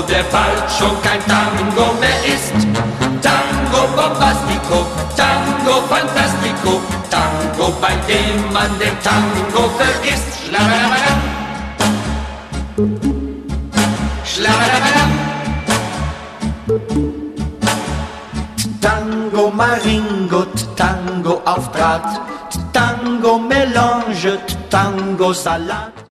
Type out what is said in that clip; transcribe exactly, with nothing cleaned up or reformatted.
der bald schon kein Tango mehr ist. Tango bombastico, Tango fantastico, Tango, bei dem man den Tango vergisst. Schlabalabala, schlabalabala. Tango Maringo, Tango auf Draht, Tango Melange, Tango Salat.